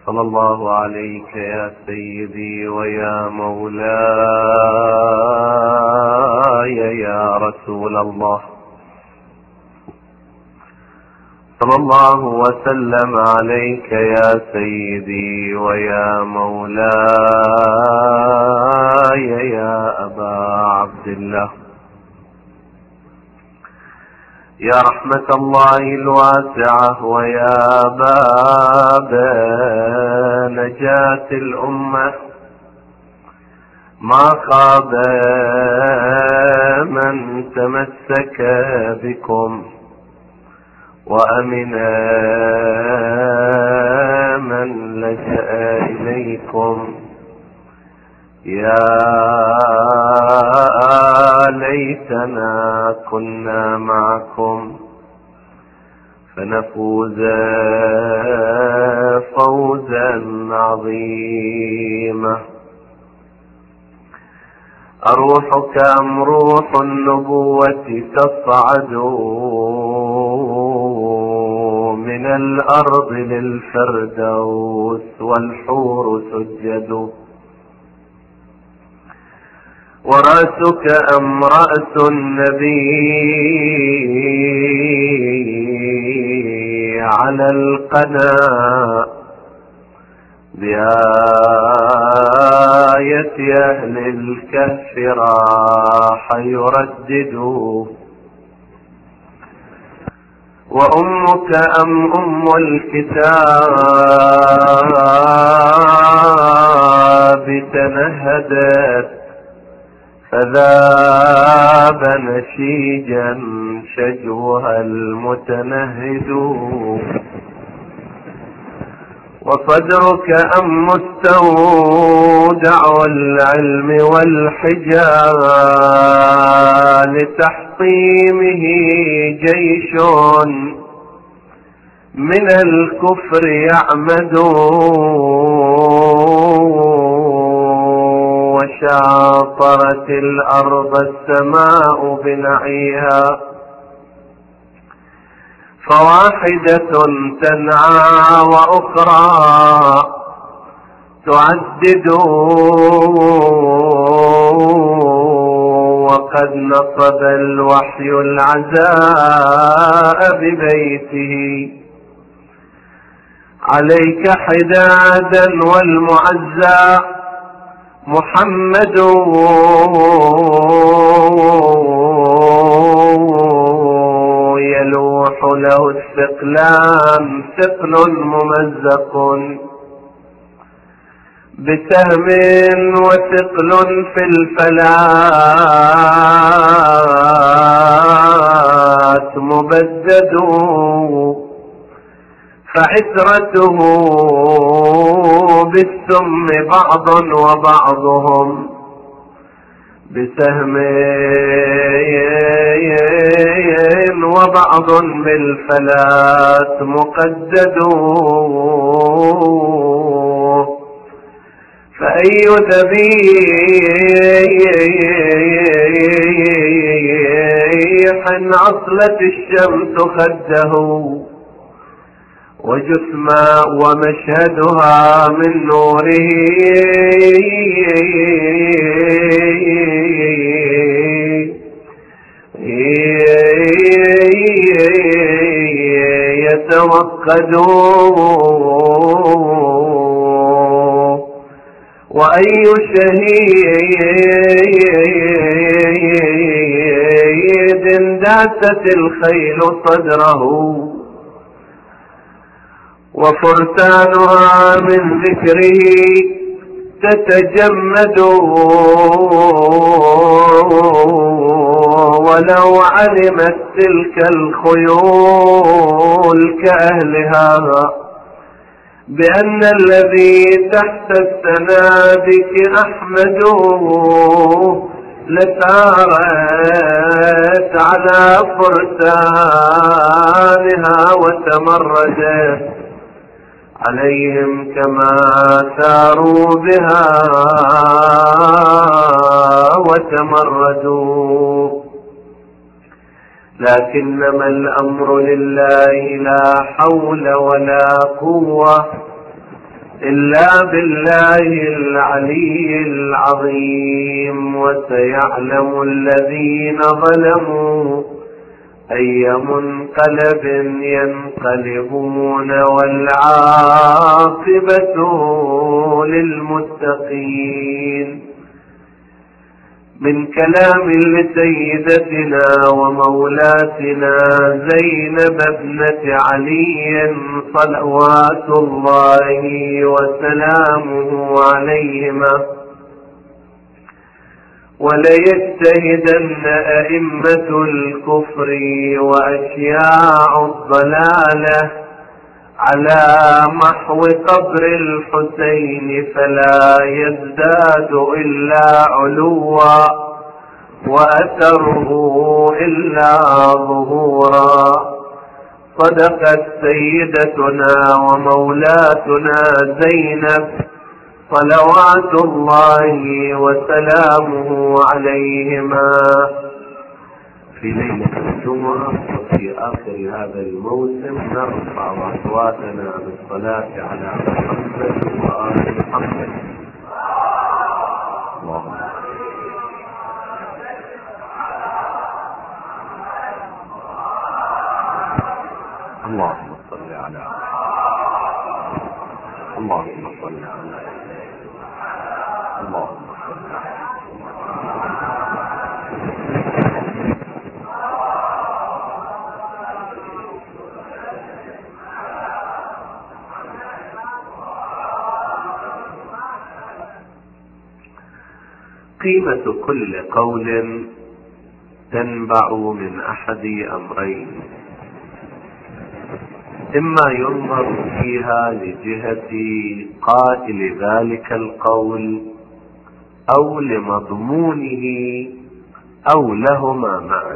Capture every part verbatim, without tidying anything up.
صلى الله عليك يا سيدي ويا مولاي يا رسول الله، صلى الله وسلم عليك يا سيدي ويا مولاي يا أبا عبد الله، يا رحمة الله الواسعة ويا باب نجاة الأمة. ما خاب من تمسك بكم وأمن من لجأ إليكم. يا ليتنا كنا معكم فنفوز فوزا عظيما. أروحك أم روح النبوة تصعد من الأرض للفردوس والحور سجد، ورأسك أم رأس النبي على القنا بآية أهل الكهف راح يردد، وأمك أم أم الكتاب تنهدت فذاب نشيجا شجوها المتنهد، وصدرك أم مستودع العلم والحجاب لتحطيمه جيش من الكفر يعمد، وشاطرت الأرض السماء بنعيها فواحدة تنعى وأخرى تعدد، وقد نصب الوحي العزاء ببيته عليك حدادا والمعزى محمد يلوح له الثقلان ثقل ممزق بسهم وثقل في الفلات مبدد، فعسرته بالسم بعض وبعضهم بسهم وبعض بالفلات مقدد، فأي ذبيح عصلت الشمس خده وجثما ومشهدها من نوره يتوقد، وأي شهيد داست الخيل صدره وفرسانها من ذكره تتجمد، ولو علمت تلك الخيول كأهلها بأن الذي تحت السنابك أحمد لسارت على فرسانها وتمردت عليهم كما ساروا بها وتمردوا. لكنما الأمر لله لا حول ولا قوة إلا بالله العلي العظيم. وسيعلم الذين ظلموا أي منقلب ينقلبون والعاقبة للمتقين. من كلام لسيدتنا ومولاتنا زينب ابنة علي صلوات الله وسلامه عليهما. وليجتهدن أئمة الكفر وأشياع الضلالة على محو قبر الحسين فلا يزداد إلا علوا وأثره إلا ظهورا. صدقت سيدتنا ومولاتنا زينب صلوات الله وسلامه عليهما. في ليلة الجمعة وفي آخر هذا الموسم نرفع أصواتنا بالصلاة على محمد وآل محمد. اللهم اللهم صل على اللهم صل على اللهم صل على قيمة كل قول تنبع من أحد أمرين: إما ينظر فيها لجهة قائل ذلك القول أو لمضمونه أو لهما معا.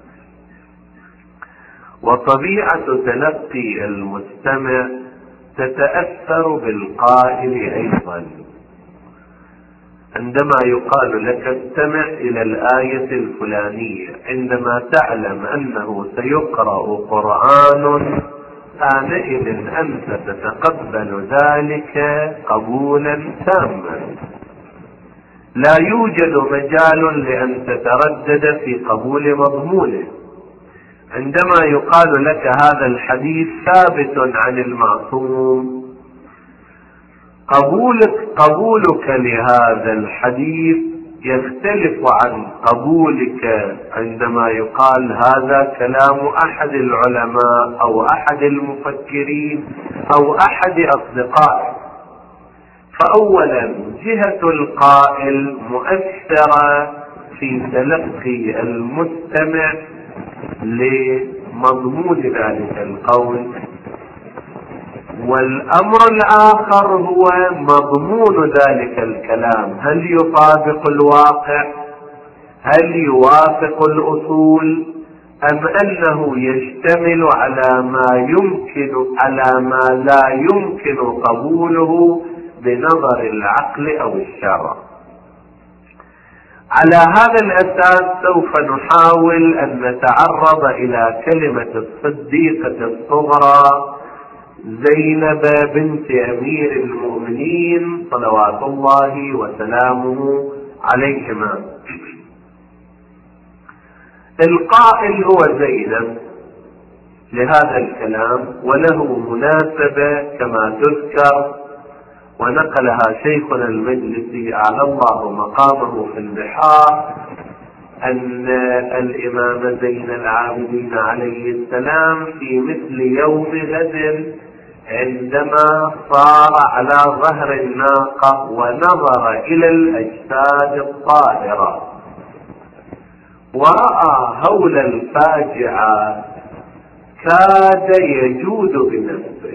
وطبيعة تلقي المستمع تتأثر بالقائل أيضا. عندما يقال لك استمع إلى الآية الفلانية، عندما تعلم أنه سيقرأ قرآن آنئذ أنت تتقبل ذلك قبولا تاما، لا يوجد مجال لأن تتردد في قبول مضمونه. عندما يقال لك هذا الحديث ثابت عن المعصوم، قبولك, قبولك لهذا الحديث يختلف عن قبولك عندما يقال هذا كلام أحد العلماء أو أحد المفكرين أو أحد أصدقائك. فأولا جهة القائل مؤثرة في تلقي المستمع لمضمون ذلك القول، والأمر الآخر هو مضمون ذلك الكلام، هل يطابق الواقع، هل يوافق الأصول، أم أنه يشتمل على ما يمكن على ما لا يمكن قبوله بنظر العقل أو الشرع. على هذا الأساس سوف نحاول أن نتعرض إلى كلمة الصديقة الصغرى زينب بنت أمير المؤمنين صلوات الله وسلامه عليهما. القائل هو زينب لهذا الكلام، وله مناسبة كما تذكر ونقلها شيخنا المجلسي أعلى الله مقامه في البحار، أن الإمام زين العابدين عليه السلام في مثل يوم غد عندما صار على ظهر الناقة ونظر إلى الأجساد الطاهرة ورأى هول الفاجعة كاد يجود بنفسه،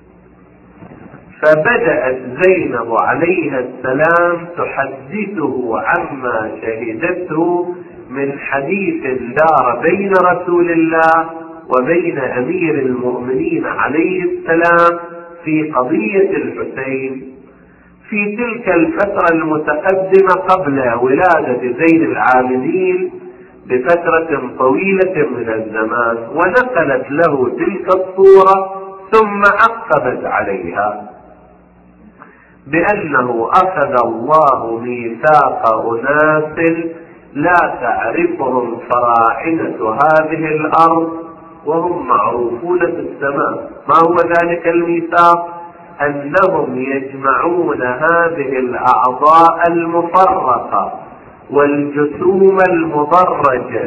فبدأت زينب عليها السلام تحدثه عما شهدته من حديث دار بين رسول الله وبين أمير المؤمنين عليه السلام في قضية الحسين في تلك الفترة المتقدمة قبل ولادة زين العابدين بفترة طويلة من الزمان، ونقلت له تلك الصورة ثم عقبت عليها. بأنه أخذ الله ميثاق أناس لا تعرفهم فراعنة هذه الأرض وهم معروفون في السماء. ما هو ذلك الميثاق؟ أنهم يجمعون هذه الأعضاء المفرقة والجسوم المضرجة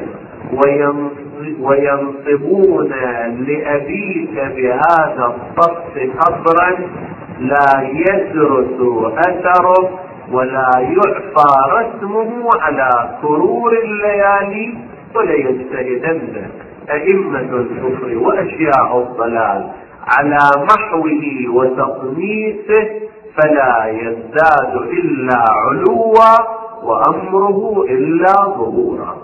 وينصبون لأبيك بهذا الصف قبرا لا يدرس أثره ولا يعفى رسمه على كرور الليالي، وليجتهدن أئمة الكفر وأشياء الضلال على محوه وتقميصه فلا يزداد إلا علوا وأمره إلا ظهورا.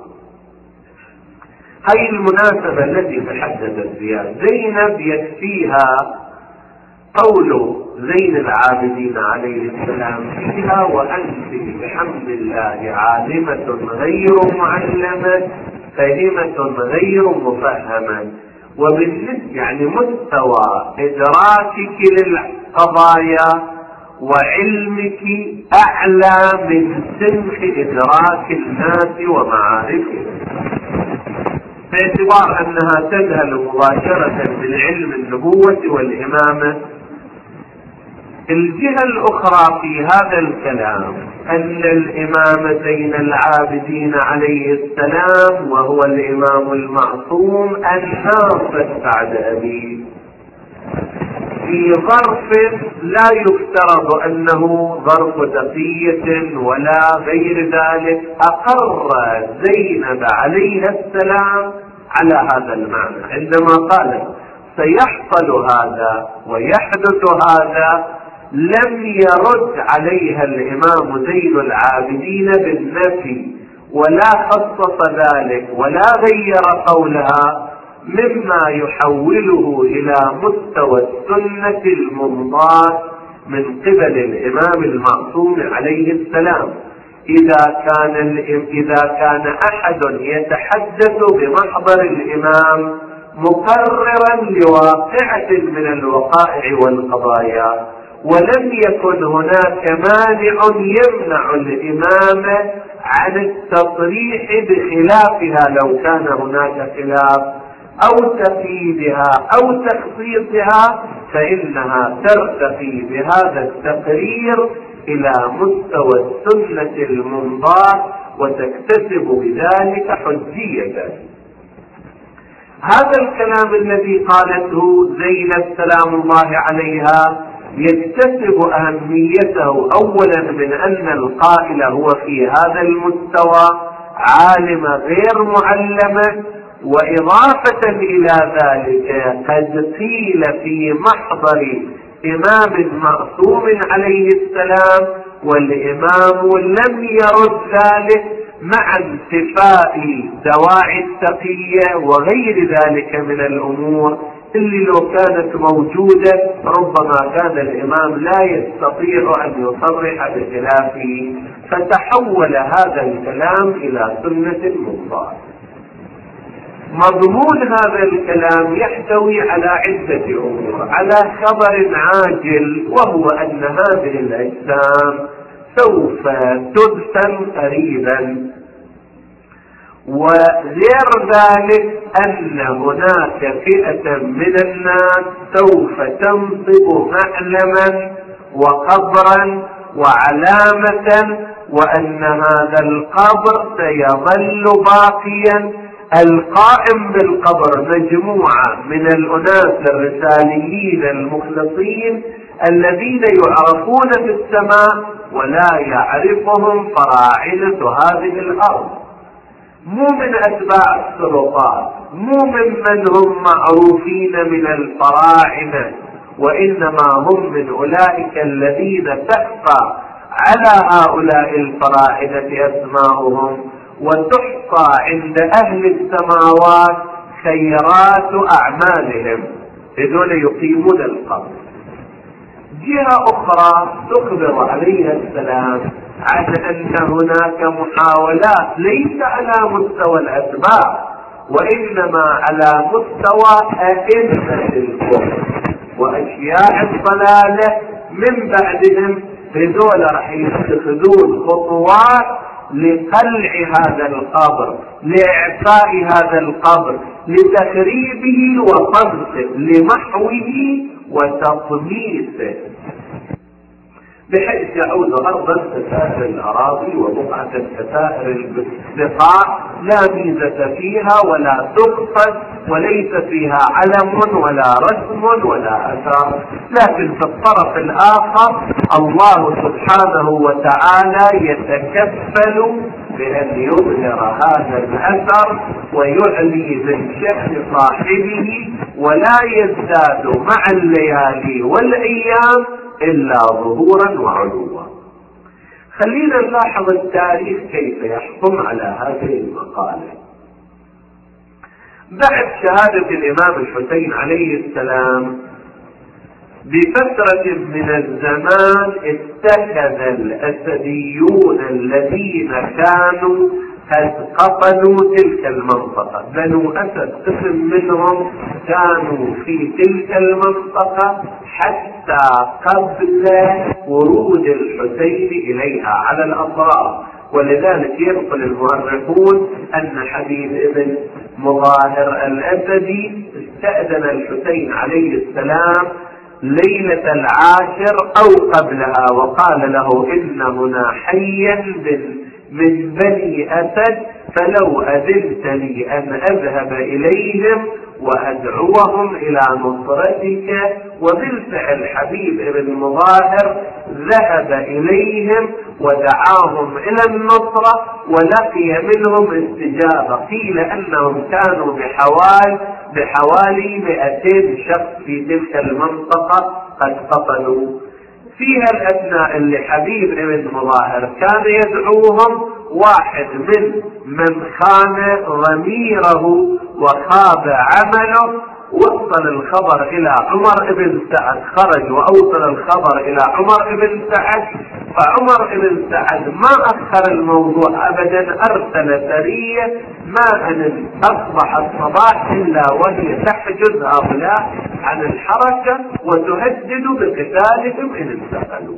هذه المناسبة التي تحدثت فيها زينب يكفيها قول زين العابدين عليه السلام فيها: وأنت بحمد الله عالمة غير معلمة فهمة غير مفهمة. وبالنسبة يعني مستوى إدراكك للقضايا وعلمك أعلى من سمح إدراك الناس ومعارفهم، باعتبار أنها تذهل مباشرة بالعلم النبوة والإمامة. الجهة الأخرى في هذا الكلام أن الإمام زين العابدين عليه السلام وهو الإمام المعصوم الناصح بعد أبيه في ظرف لا يفترض أنه ظرف تقية ولا غير ذلك، أقر زينب عليه السلام على هذا المعنى عندما قال سيحصل هذا ويحدث هذا. لم يرد عليها الإمام زين العابدين بالنفي ولا خصص ذلك ولا غير قولها، مما يحوله إلى مستوى السنة الممضاة من قبل الإمام المعصوم عليه السلام. إذا كان إذا كان أحد يتحدث بمحضر الإمام مقررا لواقعة من الوقائع والقضايا ولم يكن هناك مانع يمنع الإمام عن التصريح بخلافها لو كان هناك خلاف أو تقييدها أو تخصيصها، فإنها ترتقي بهذا التقرير إلى مستوى السنة الممضاة وتكتسب بذلك حجية. هذا الكلام الذي قالته زينب سلام الله عليها يكتسب أهميته أولا من أن القائل هو في هذا المستوى عالمة غير معلمة، وإضافة إلى ذلك قد قيل في محضر إمام معصوم عليه السلام والإمام لم يرد ذلك مع انتفاء دواعي التقية وغير ذلك من الأمور اللي لو كانت موجودة ربما كان الإمام لا يستطيع أن يصرح بخلافه، فتحول هذا الكلام إلى سنة مضاعفة. مضمون هذا الكلام يحتوي على عدة أمور، على خبر عاجل وهو أن هذه الأجسام سوف تدفن قريبا، وغير ذلك أن هناك فئة من الناس سوف تنصب معلما وقبرا وعلامة، وأن هذا القبر سيظل باقيا. القائم بالقبر مجموعة من الأناس الرساليين المخلصين الذين يعرفون في السماء ولا يعرفهم فراعنة هذه الأرض، مو من أتباع السلطات، مو ممن هم معروفين من الفراعنة، وإنما هم من أولئك الذين تحصى على هؤلاء الفراعنة أسماؤهم وتحصى عند أهل السماوات خيرات أعمالهم، هذول يقيمون القبر. جهة أخرى تخبر عليه السلام عن أن هناك محاولات ليس على مستوى الأتباع وإنما على مستوى أئمة الكفر وأشياء الضلالة من بعدهم هذول راح يتخذون خطوات لقلع هذا القبر، لإعفاء هذا القبر، لتخريبه وطمسه، لمحوه وتطميسه، بحيث يعود أرضا كسائر الأراضي وبقعة كسائر البقاع، لا ميزة فيها ولا تقصد وليس فيها علم ولا رسم ولا أثر. لكن في الطرف الآخر الله سبحانه وتعالى يتكفل بأن يظهر هذا الأثر ويعلي من شأن صاحبه، ولا يزداد مع الليالي والأيام إلا ظهورا وعلوا. خلينا نلاحظ التاريخ كيف يحكم على هذه المقالة. بعد شهادة الإمام الحسين عليه السلام بفترة من الزمان اتخذ الأسديون الذين كانوا قد قطنوا تلك المنطقة، بنو أسد قسم منهم كانوا في تلك المنطقة حتى قبل ورود الحسين إليها على الأطراف. ولذلك ينقل المؤرخون أن حبيب ابن مظاهر الأسدي استأذن الحسين عليه السلام ليلة العاشر أو قبلها وقال له إن هنا حيا من بني أسد، فلو أذنت لي أن أذهب إليهم وأدعوهم إلى نصرتك. وبالفعل حبيب ابن مظاهر ذهب إليهم ودعاهم إلى النصرة ولقي منهم استجابة. قيل أنهم كانوا بحوالي بحوالي مئتين شخص في تلك المنطقة قد قتلوا فيها. الأثناء اللي حبيب ابن مظاهر كان يدعوهم، واحد من من خان ضميره وخاب عمله وصل الخبر إلى عمر بن سعد، خرج وأوصل الخبر إلى عمر بن سعد، فعمر بن سعد ما أخر الموضوع أبدا، أرسل سرية ما أن أصبح الصباح إلا وهي تحجز هؤلاء عن الحركة وتهدد بقتالهم إن انتقلوا.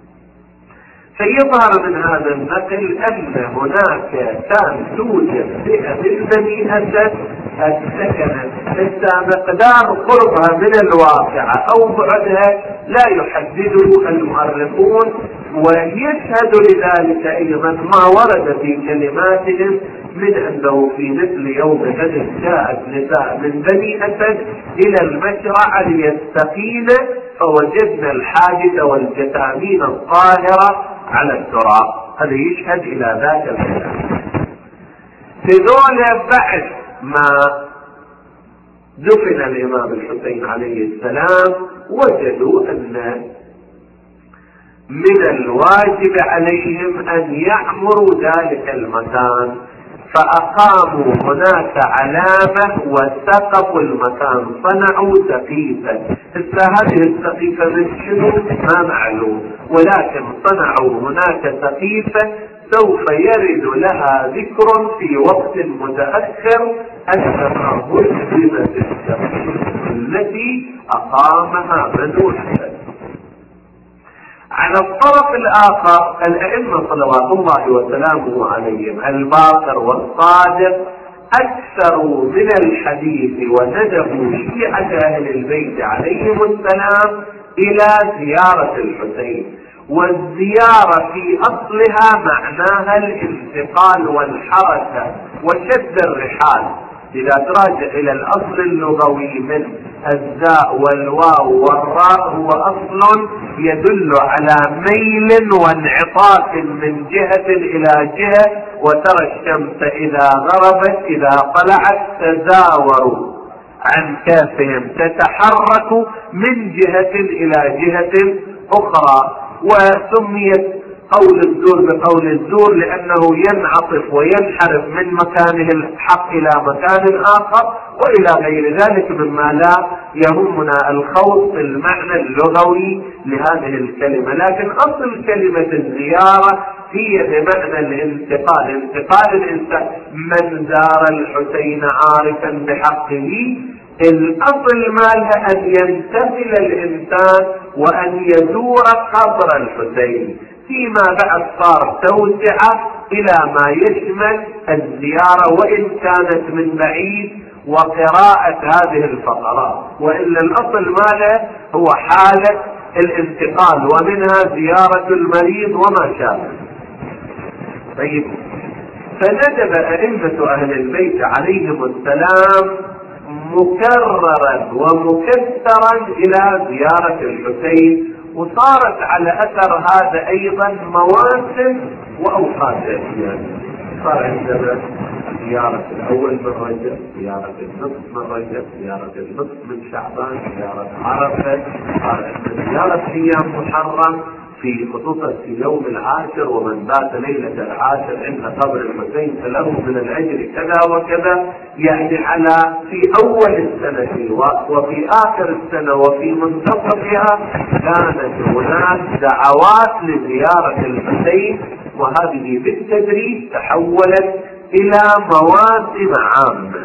فيظهر من هذا النقل أن هناك كان توجد فئة من بني أسد السكنة حتى مقدار قربها من الواقعة أو بعدها لا يحدده المؤرخون. ويشهد لذلك أيضا ما ورد في كلماتهم من أنه في مثل يوم بدر جاءت نساء من بني أسد إلى المشرع ليستقين فوجدنا الحاجز والجثامين الطاهرة على التراب. هذا يشهد إلى ذاك الكلام. هذول بعد ما دفن الإمام الحسين عليه السلام وجدوا أن من الواجب عليهم أن يعمروا ذلك المكان، فأقاموا هناك علامة وسقفوا المكان، صنعوا سقيفة. هذه السقيفة من شنو ما معلوم، ولكن صنعوا هناك سقيفة سوف يرد لها ذكر في وقت متأخر أنها هدمت السقيفة التي أقامها بنو أسد. على الطرف الآخر الأئمة صلوات الله وسلامه عليهم الباقر والصادق أكثروا من الحديث وندبوا شيعة أهل البيت عليهم السلام إلى زيارة الحسين. والزيارة في أصلها معناها الانتقال والحركة وشد الرحال. إذا تراجع إلى الأصل اللغوي من الزاء والواو والراء هو أصل يدل على ميل وانعطاف من جهة إلى جهة. وترى الشمس إذا غربت إذا طلعت تزاوروا عن كافهم تتحرك من جهة إلى جهة أخرى. وسميت قول الزور بقول الزور لأنه ينعطف وينحرف من مكانه الحق إلى مكان آخر وإلى غير ذلك مما لا يهمنا الخوض في المعنى اللغوي لهذه الكلمة. لكن أصل كلمة الزيارة هي بمعنى الانتقال، انتقال الإنسان. من زار الحسين عارفا بحقه الأصل مالها أن يمتثل الإنسان وأن يزور قبر الحسين، فيما بعد صار توسعة إلى ما يشمل الزيارة وإن كانت من بعيد وقراءة هذه الفقرات، وإلا الأصل ماله هو حالة الانتقال ومنها زيارة المريض وما شابه. طيب، فندب أئمة أهل البيت عليهم السلام مكررا ومكثرا إلى زيارة الحسين، وصارت على أثر هذا أيضا مواسم وأوقات أحيانا. صار عندنا زيارة الأول من رجب، زيارة النصف من رجب، زيارة النصف من شعبان، زيارة عرفة، صار عندنا زيارة أيام محرم، في خصوصا في يوم العاشر ومن بات ليلة العاشر عند قبر الحسين فله من الأجر كذا وكذا. يعني على في أول السنة وفي آخر السنة وفي منتصفها كانت هناك دعوات لزيارة الحسين، وهذه بالتدريج تحولت إلى مواسم عامة.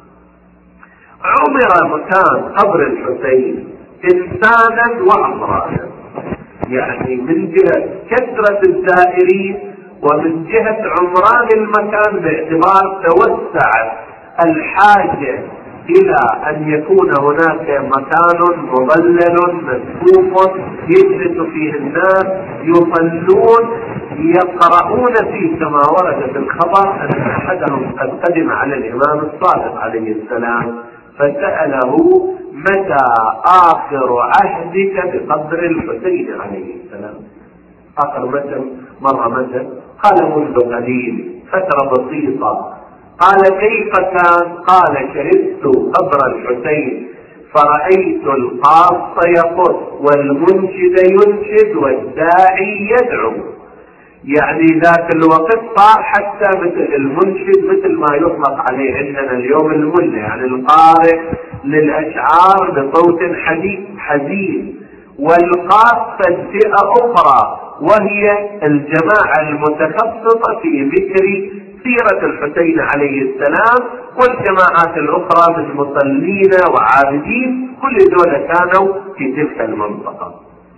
عمر مكان قبر الحسين إنسانا وأمرانا، يعني من جهة كثرة الزائرين ومن جهة عمران المكان باعتبار توسعت الحاجة إلى أن يكون هناك مكان مظلل مسقوف يجلس فيه الناس يصلون يقرؤون فيه، كما ورد في الخبر أن أحدهم قد قدم على الإمام الصادق عليه السلام فسأله: متى آخر عهدك بقبر الحسين عليه السلام؟ آخر متى مرة متى؟ قال: منذ قليل، فترة بسيطة. قال: كيف كان؟ قال: شهدت قبر الحسين فرأيت القاص يقص والمنشد ينشد والداعي يدعو. يعني ذاك الوقت صار حتى مثل المنشد مثل ما يطلق عليه عندنا اليوم الملة، يعني القارئ للأشعار بصوت حزين، والقاص فئة أخرى وهي الجماعة المتخصصة في ذكر سيرة الحسين عليه السلام، والجماعات الأخرى من مصلين وعابدين، كل دول كانوا في تلك المنطقة.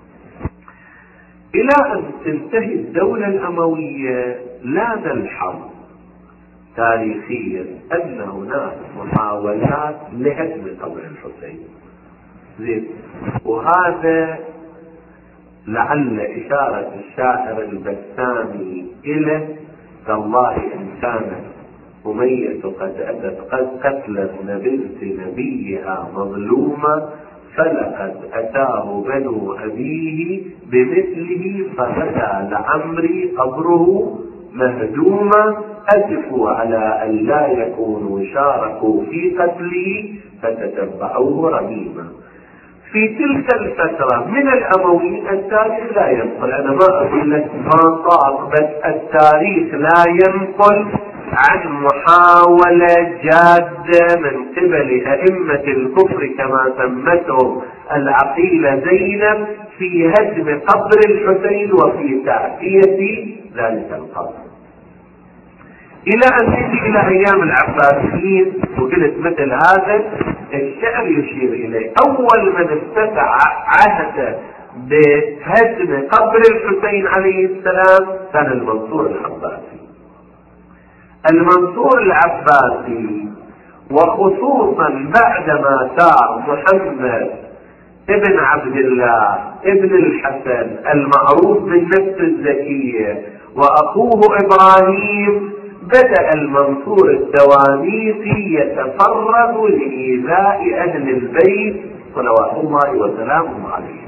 إلى أن تنتهي الدولة الأموية لا نلحظ تاريخيا أن هناك محاولات لهدم قبر الحسين. زين، وهذا لعل إشارة الشاعر البسامي إلى: تالله إن كانت أمية قد أتت قد قتلت بنت نبيها مظلومة فلقد أتاه بنو أبيه بمثله فبدا لعمري قبره مهدوما أسفوا على أن لا يكونوا شاركوا في قتله فتتبعوه رميما. في تلك الفترة من الأمويين التاريخ لا ينقل، أنا ما أقول لك ما طاق، بس التاريخ لا ينقل عن محاولة جادة من قبل أئمة الكفر كما سمته العقيلة زينب في هدم قبر الحسين وفي تعفية ذلك القبر، إلى أن تجي إلى أيام العباسيين. وقلت مثل هذا الشعر يشير إليه: أول من افتتح عهد بهدم قبر الحسين عليه السلام كان المنصور العباسي. المنصور العباسي وخصوصا بعدما سار محمد ابن عبد الله ابن الحسن المعروف بالنفس الزكية وأخوه إبراهيم، بدأ المنصور الدوانيقي يتفرغ لإيذاء أهل البيت صلوات الله وسلامه عليه.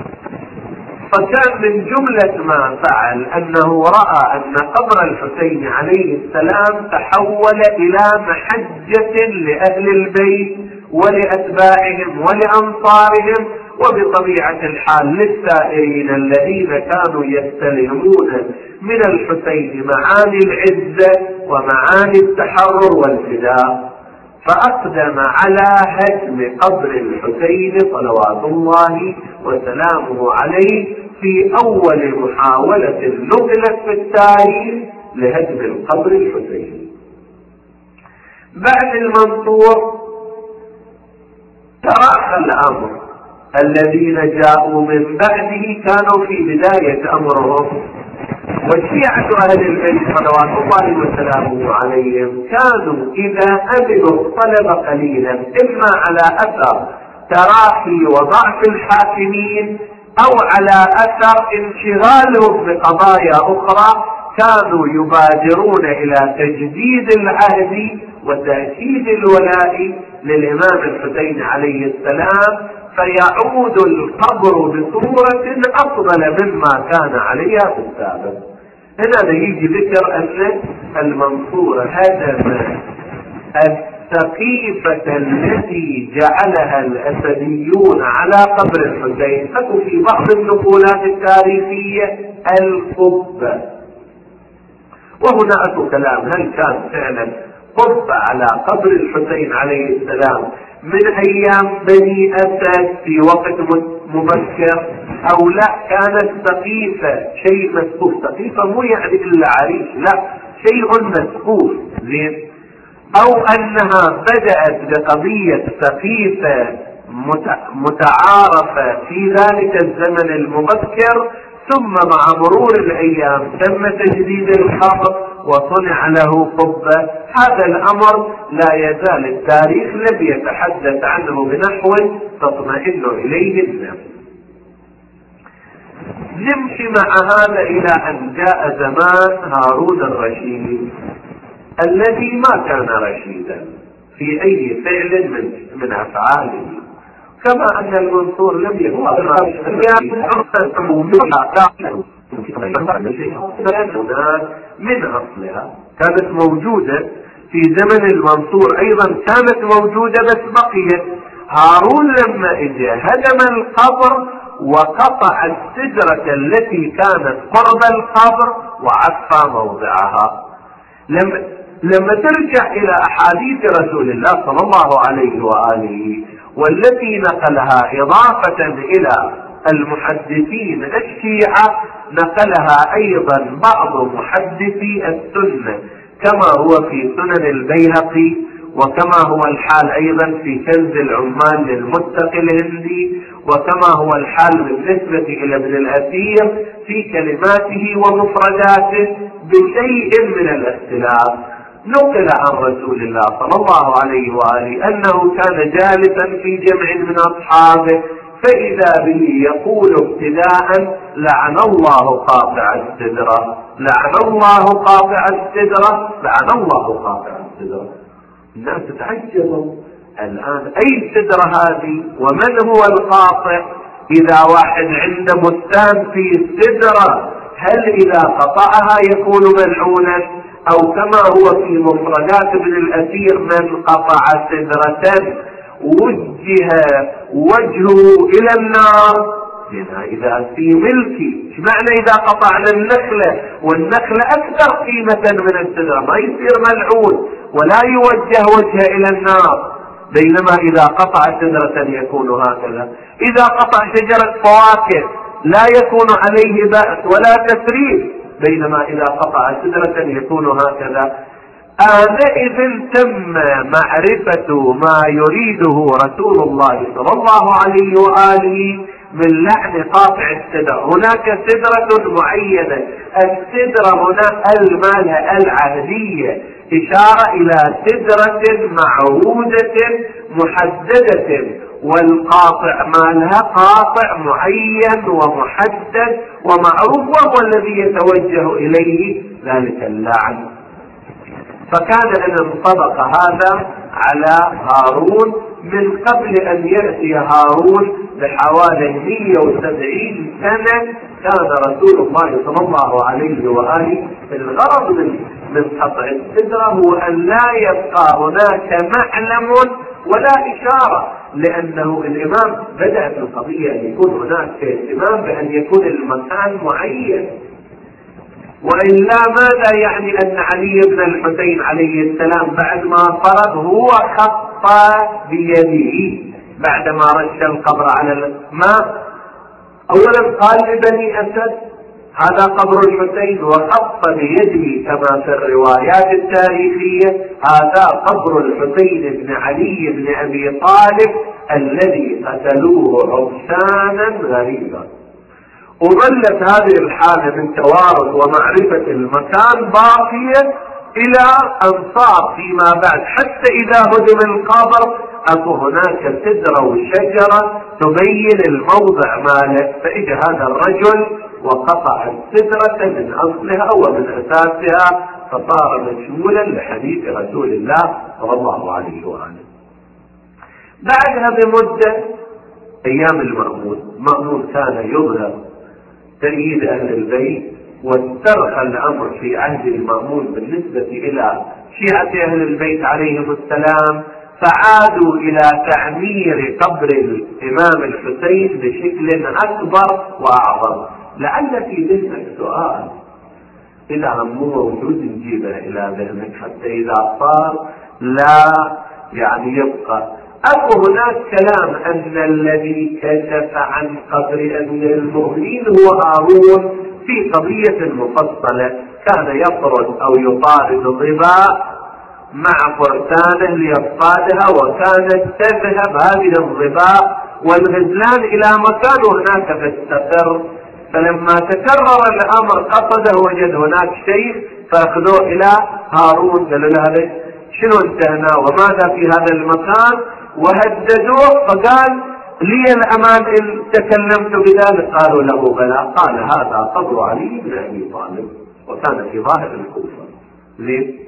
فكان من جملة ما فعل أنه رأى أن قبر الحسين عليه السلام تحول إلى محجة لأهل البيت ولأتباعهم ولأنصارهم، وبطبيعة الحال للسائرين الذين كانوا يستلهمون من الحسين معاني العزة ومعاني التحرر والفداء. فأقدم على هدم قبر الحسين صلوات الله وسلامه عليه في أول محاولة نقلت في التاريخ لهدم القبر الحسيني. بعد المنصور تراخى الأمر. الذين جاءوا من بعده كانوا في بداية أمرهم، والشيعة أهل البيت صلوات الله وسلامه عليهم كانوا إذا أمنوا الطلب قليلا إما على أثر تراخي وضعف الحاكمين أو على أثر انشغالهم بقضايا أخرى، كانوا يبادرون إلى تجديد العهد وتأكيد الولاء للإمام الحسين عليه السلام، فيعود القبر بصورة أفضل مما كان عليها في السابق. هنا يجي ذكر أن المنصور هدم السقيفة التي جعلها الأسديون على قبر الحسين، أكو في بعض النقولات التاريخية القبة، وهنا أكو كلام هل كان فعلا قبة على قبر الحسين عليه السلام من أيام بني أسد في وقت مبكر أو لا، كانت سقيفة شيء مسقوف. سقيفة مو يعني إلا عريش، لا، شيء مسقوف زين، أو أنها بدأت بقضية سقيفة متعارفة في ذلك الزمن المبكر، ثم مع مرور الأيام تم تجديد القبر وصنع له قبة. هذا الأمر لا يزال التاريخ لم يتحدث عنه بنحو تطمئن إليه النفس. نمشي مع هذا إلى أن جاء زمان هارون الرشيد الذي ما كان رشيدا في أي فعل من, من أفعاله، كما أن المنصور لم يكن من أصلها، كانت موجودة في زمن المنصور، أيضا كانت موجودة بس بقيت. هارون لما اجى هدم القبر وقطع الشجرة التي كانت قرب القبر وعفى موضعها. لما, لما ترجع إلى أحاديث رسول الله صلى الله عليه وآله والتي نقلها إضافة إلى المحدثين الشيعة، نقلها أيضا بعض محدثي السنة كما هو في سنن البيهقي، وكما هو الحال أيضا في كنز العمال للمتقي الهندي، وكما هو الحال بالنسبة إلى ابن الأثير في كلماته ومفرداته بشيء من الاختلاف. نقل عن رسول الله صلى الله عليه وآله أنه كان جالسا في جمع من أصحابه، فإذا به يقول ابتداء: لعن الله قاطع السدرة، لعن الله قاطع السدرة، لعن الله قاطع السدرة. الناس تعجبوا الآن، أي سدرة هذه ومن هو القاطع؟ إذا واحد عنده بستان في السدرة هل إذا قطعها يكون ملعونا؟ أو كما هو في مفردات ابن الأثير: من قطع سدرة وجه وجهه إلى النار. هنا إذا في ملكي، ايش معنى إذا قطعنا النخلة والنخلة أكثر قيمة من السدرة ما يصير ملعون ولا يوجه وجهه إلى النار، بينما إذا قطع سدرة يكون هكذا. إذا قطع شجرة فواكه لا يكون عليه بأس ولا تسريب، بينما إذا قطع سدرة يكون هكذا. آنئذ تم معرفة ما يريده رسول الله صلى الله عليه وآله من لعن قاطع السدر. هناك سدرة معينة، السدرة هنا المالها العهدية، إشارة إلى سدرة معهودة محددة، والقاطع مالها قاطع معين ومحدد ومعروف، وهو الذي يتوجه إليه ذلك اللعن. فكان أن انطبق هذا على هارون من قبل أن يأتي هارون بحوالي مئة وسبعين سنة. كان رسول الله صلى الله عليه وآله الغرض من من قطع السدرة هو أن لا يبقى هناك معلم ولا إشارة، لأنه الإمام بدأ في القضية أن يكون هناك اهتمام بأن يكون المكان معين، وإلا ماذا يعني أن علي بن الحسين عليه السلام بعد ما فرغ هو خط بيده بعدما رش القبر على الماء؟ أولا قال لبني أسد: هذا قبر الحسين، وخط بيده كما في الروايات التاريخية: هذا قبر الحسين بن علي بن أبي طالب الذي قتلوه عرسانا غريبا. وظلت هذه الحالة من توارث ومعرفة المكان باقية إلى أن صار فيما بعد حتى إذا هدم القبر أكو هناك سدرة وشجرة تبين الموضع ماله، فإجا هذا الرجل وقطع السدرة من أصلها ومن أساسها، فصار مشمولا لحديث رسول الله صلى الله عليه وآله. بعدها بمدة أيام المأمون، مأمون كان يظهر تأييد أهل البيت، واسترخى الأمر في عهد المأمون بالنسبة إلى شيعة أهل البيت عليهم السلام، فعادوا إلى تعمير قبر الإمام الحسين بشكل أكبر وأعظم. لعل في ذهنك سؤال، إذا مو موجود نجيبه إلى ذهنك حتى إذا صار لا يعني يبقى. أكو هناك كلام أن الذي كشف عن قبر أمير المؤمنين هو هارون في قضية مفصلة، كان يطرد أو يطارد الظباء مع فرسانه ليصطادها، وكانت تذهب هذه الظباء والغزلان إلى مكان هناك تستقر، فلما تكرر الأمر قصده وجد هناك شيء فأخذوه إلى هارون، قالوا له هذا شنو انت هنا وماذا في هذا المكان، وهددوه، فقال لي الأمان إن تكلمت بذلك، قالوا له بلى، قال هذا قبر علي بن أبي طالب، وكان في ظاهر الكوفة. زين،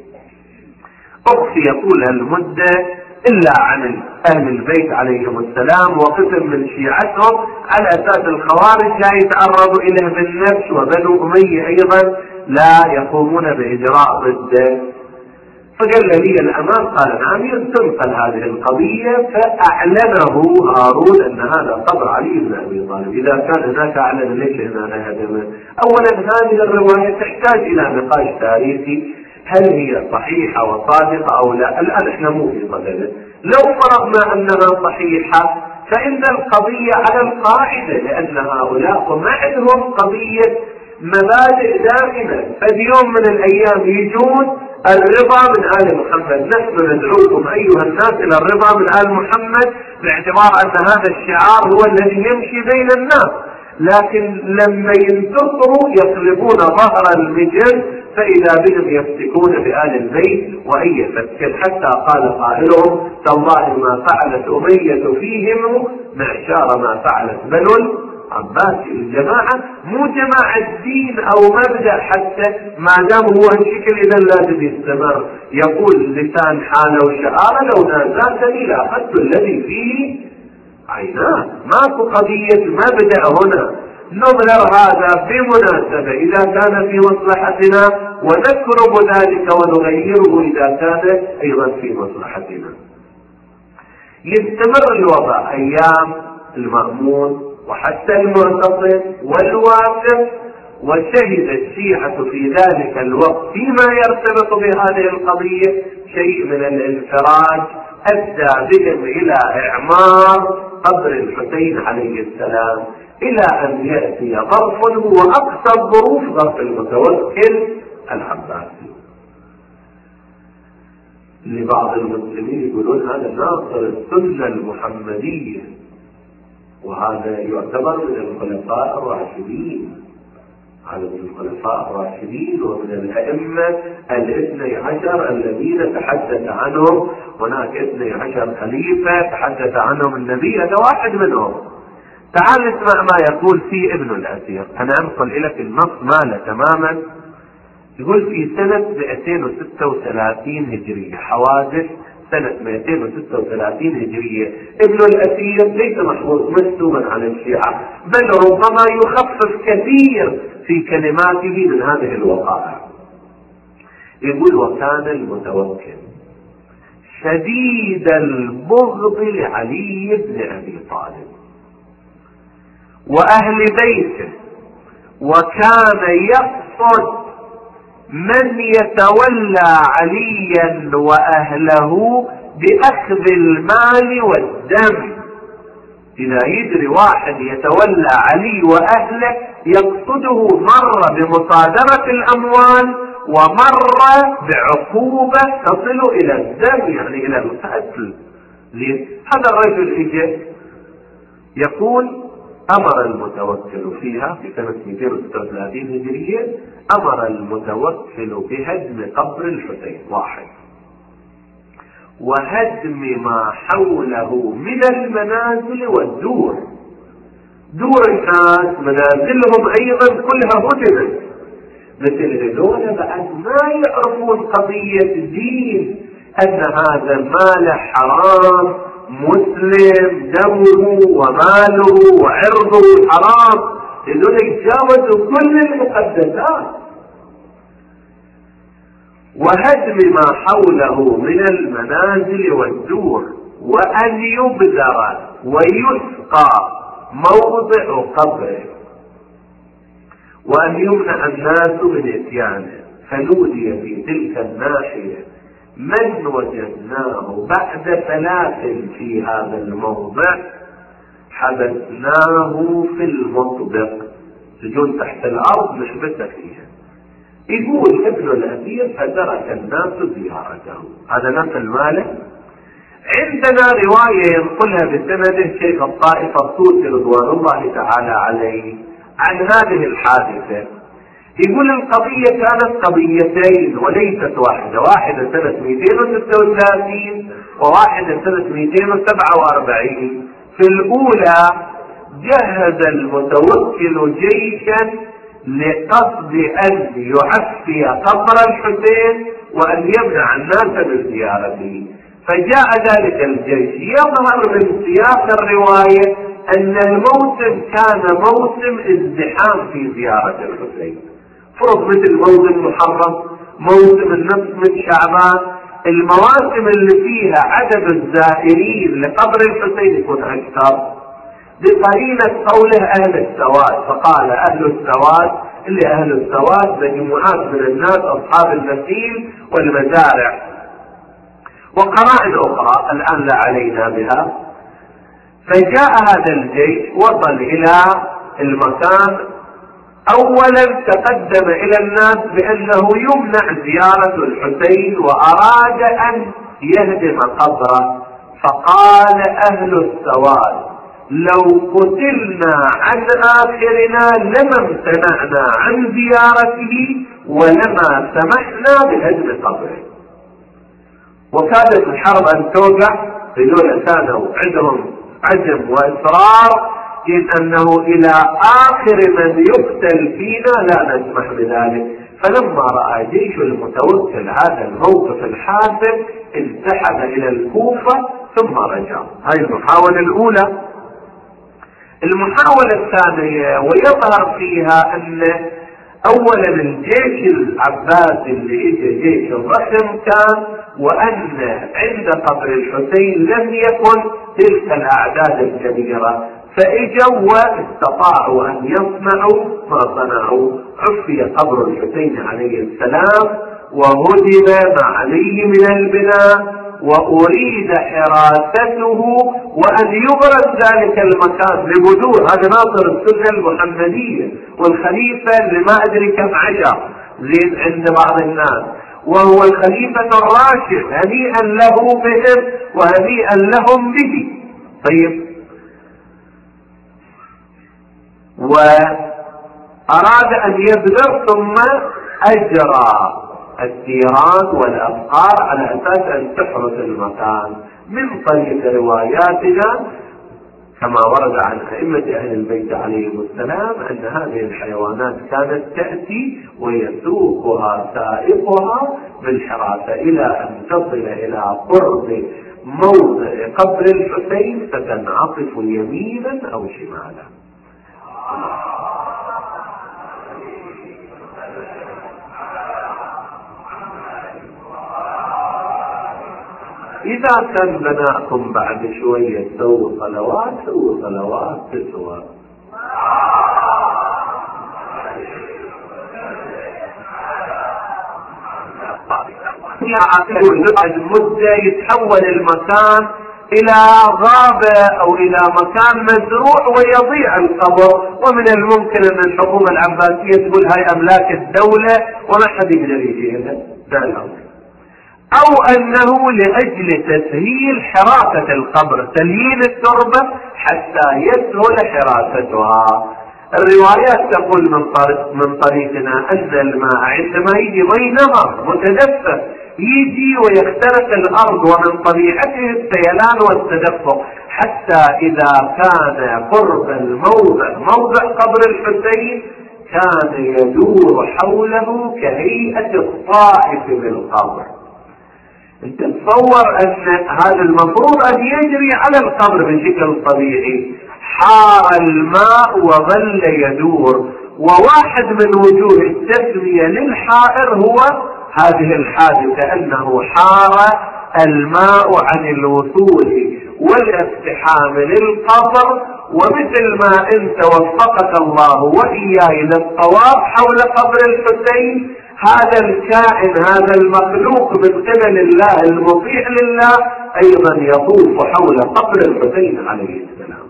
أخفي طول المدة إلا عن أهل البيت عليهم السلام وقسم من شيعتهم، على أساس الخوارج لا يتعرضوا إليه بالنفس، وبنو أمية أيضا لا يقومون بإجراء ضده. فقال لي الأمان، قال نعم، تنقل هذه القضية، فأعلنه هارون أن هذا قبر علي بن أبي طالب. إذا كان هناك أعلن، ليش هنا هدمه؟ أولا هذه الرواية تحتاج إلى نقاش تاريخي، هل هي صحيحة وصادقة أو لا؟ الآن احنا مو في صدده. لو فرضنا أنها صحيحة فإن القضية على القاعدة، لأن هؤلاء ما عندهم قضية مبادئ دائمة، ففي يوم من الأيام يجون الرضا من آل محمد، نحن ندعوكم أيها الناس إلى الرضا من آل محمد، باعتبار أن هذا الشعار هو الذي يمشي بين الناس، لكن لما ينتصروا يقلبون ظهر المجد، فإذا بهم يفتكون بآل البيت وأي فكر، حتى قال قائلهم تالله ما فعلت أمية فيهم معشار ما فعلت بنو عباس. الجماعة مو جماعة دين أو مبدأ، حتى ما دام هو الشكل إذا لازم يستمر. يقول لسان حاله وشعاره لو نازلتني لأخذت الذي فيه عيناه. ماكو قضية مبدأ هنا، نظهر هذا بمناسبة إذا كان في مصلحتنا، ونكرم ذلك ونغيره إذا كان أيضا في مصلحتنا. يستمر الوضع أيام المأمون وحتى المعتصم والواقف، وشهد الشيعة في ذلك الوقت فيما يرتبط بهذه القضية شيء من الانفراج أدى بهم إلى إعمار قبر الحسين عليه السلام، إلى أن يأتي ظرف هو أقصى الظروف، ظرف المتوكل العباسي. لبعض المسلمين يقولون هذا ناصر السنة المحمدية، وهذا يعتبر من الخلفاء الراشدين، هذا من الخلفاء الراشدين ومن الأئمة الاثني عشر الذين تحدث عنهم، هناك اثني عشر خليفة تحدث عنهم النبي، هذا واحد منهم. تعال نسمع ما يقول في ابن الأثير، أنا أنقل لك النص ماله تماما. يقول في سنة مئتين وستة وثلاثين هجرية، حوادث سنة مئتين وستة وثلاثين هجرية. ابن الأثير ليس محفوظ مكتوبا على الشيعة، بل ربما يخفف كثير في كلماته من هذه الوقائع. يقول وكان المتوكل شديد البغض لعلي بن أبي طالب وأهل بيته، وكان يقصد من يتولى عليا وأهله بأخذ المال والدم. إذا يدري واحد يتولى علي وأهله يقصده مر بمصادرة الأموال ومر بعقوبة تصل إلى الدم، يعني إلى القتل. زين. هذا الرجل اجى يقول امر المتوكل فيها في سنة مئتين وستة وثلاثين هجرية، امر المتوكل بهدم قبر الحسين واحد، وهدم ما حوله من المنازل والدور. دور الناس منازلهم ايضا كلها هدمت. مثل هذول بعد ما يعرفون قضية دين، ان هذا مال حرام، مسلم دمه وماله وعرضه حرام، هذول يتجاوزوا كل المقدسات. وهدم ما حوله من المنازل والدور، وأن يبذر ويسقى موضع قبره، وأن يمنع الناس من إتيانه. فنودي في تلك الناحية من وجدناه بعد ثلاث في هذا الموضع حبسناه في المطبق، سجون تحت الأرض نحبسه فيها. يقول ابن الأثير فترك الناس زيارته. هذا نقل ماله. عندنا رواية ينقلها بسنده شيخ الطائفة الطوسي رضوان الله تعالى عليه عن هذه الحادثة. يقول القضية كانت قضيتين وليست واحدة، واحدة سنة مئتين وستة وثلاثين وواحدة سنة مئتين وسبعة وأربعين. في الأولى جهز المتوكل جيشا لقصد أن يعفي قبر الحسين وأن يمنع الناس من زيارته. فجاء ذلك الجيش. يظهر من سياق الرواية أن الموسم كان موسم ازدحام في زيارة الحسين، فرض مثل موسم محرم، موسم النصف من شعبان، المواسم اللي فيها عدد الزائرين لقبر الحسين يكون أكثر، بقرينة قوله أهل السواد. فقال أهل السواد اللي أهل السواد مجموعات من الناس أصحاب المسيل والمزارع وقرائن أخرى الآن لا علينا بها. فجاء هذا الجيش وصل إلى المكان. أولا تقدم إلى الناس بأنه يمنع زيارة الحسين وأراد أن يهدم قبره. فقال أهل السواد لو قتلنا عن آخرنا لما امتنعنا عن زيارته ولما سمحنا بهدم قبره. وكادت الحرب أن توقع، بدون كانوا عندهم عزم وإصرار إن أنه إلى آخر من يقتل فينا لا نسمح بذلك. فلما رأى جيش المتوكل هذا الموقف الحاسم انسحب إلى الكوفة ثم رجع. هذه المحاولة الأولى. المحاولة الثانية ويظهر فيها أن أولا الجيش العباسي اللي اجى جيش ضخم كان، وأن عند قبر الحسين لم يكن تلك الأعداد الكبيرة، فإجوا واستطاعوا أن يصنعوا ما صنعوا. عفي قبر الحسين عليه السلام وهدم ما عليه من البناء، وأريد حراسته وأن يبرز ذلك المكان لبدور. هذا ناصر السنة المحمدية والخليفة اللي ما أدري كم عشر زين عند بعض الناس، وهو الخليفة الراشد هنيئا له بهم وهنيئا لهم به. طيب، وأراد أن يبذر ثم أجرى الثيران والأبقار على أساس أن تحرس المكان. من طريق رواياتنا كما ورد عن أئمة أهل البيت عليهم السلام أن هذه الحيوانات كانت تأتي ويسوقها سائقها بالحراسة إلى أن تصل إلى قرب موضع قبر الحسين فتنعطف يمينا أو شمالا. إذا كان بناءكم بعد شوية سووا صلوات سووا صلوات تسوى. بعد مدة يتحول المكان إلى غابة أو إلى مكان مزروع ويضيع القبر، ومن الممكن أن الحكومة العباسية تقول هاي أملاك الدولة وما حد يقدر يجي هنا. ده الأمر. او انه لاجل تسهيل حراسة القبر، تليين التربة حتى يسهل حراستها. الروايات تقول من طريقنا ان الماء عندما يجي مي نهر متدفق يجي ويخترق الارض، ومن طبيعته السيلان والتدفق، حتى اذا كان قرب الموضع موضع قبر الحسين كان يدور حوله كهيئة الطائف بالقبر. انت تصور ان هذا المفروض ان يجري على القبر بشكل طبيعي، حار الماء وظل يدور، وواحد من وجوه التسمية للحائر هو هذه الحادثة، انه حار الماء عن الوصول والاقتحام للقبر. ومثل ما انت وفقك الله واياي للطواف حول قبر الحسين، هذا الكائن هذا المخلوق من قبل الله المطيع لله ايضا يطوف حول قبر الحسين عليه السلام.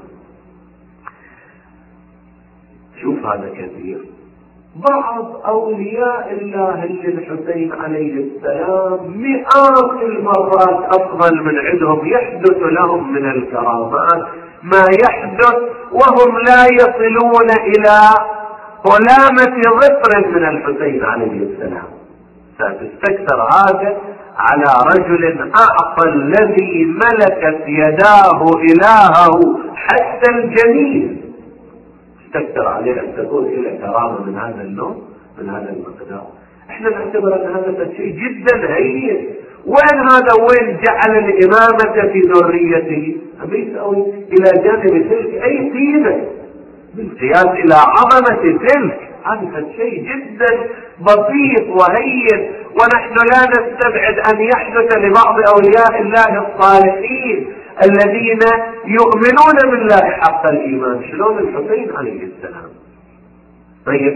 شوف هذا كثير. بعض اولياء الله للحسين عليه السلام مئات المرات افضل من عندهم يحدث لهم من الكرامات ما يحدث وهم لا يصلون الى ظلامة ظفر من الحسين عليه السلام. فتستكثر هذا على رجل اعطى الذي ملكت يداه الهه حتى الجنين، استكثر عليه ان تكون الى كرامة من هذا النوع من هذا المقدار. احنا نعتبر ان هذا شيء جدا هين. وين هذا؟ وين جعل الامامة في ذريته؟ أم يسأل الى جانب تلك اي قيمة بالقياس الى عظمة تلك؟ هذا شيء جدا بسيط وهين. ونحن لا نستبعد ان يحدث لبعض اولياء الله الصالحين الذين يؤمنون بالله حق الايمان، شلون الحسين عليه السلام. طيب